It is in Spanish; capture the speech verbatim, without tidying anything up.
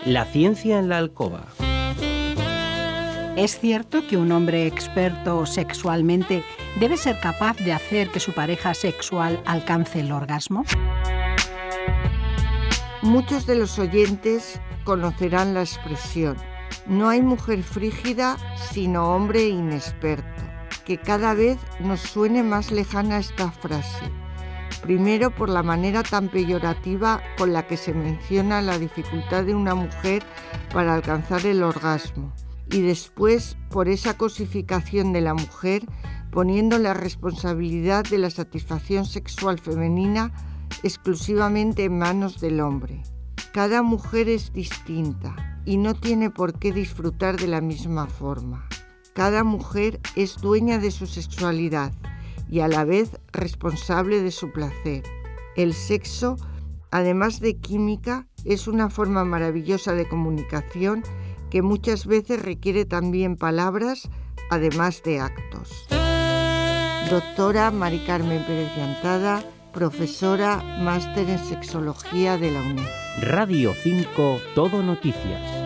La ciencia en la alcoba. ¿Es cierto que un hombre experto sexualmente debe ser capaz de hacer que su pareja sexual alcance el orgasmo? Muchos de los oyentes conocerán la expresión: no hay mujer frígida sino hombre inexperto, que cada vez nos suene más lejana esta frase. Primero, por la manera tan peyorativa con la que se menciona la dificultad de una mujer para alcanzar el orgasmo, y después por esa cosificación de la mujer, poniendo la responsabilidad de la satisfacción sexual femenina exclusivamente en manos del hombre. Cada mujer es distinta y no tiene por qué disfrutar de la misma forma. Cada mujer es dueña de su sexualidad y a la vez responsable de su placer. El sexo, además de química, es una forma maravillosa de comunicación que muchas veces requiere también palabras, además de actos. Doctora Mari Carmen Pérez Llantada, profesora, máster en sexología de la UNED. Radio cinco, Todo Noticias.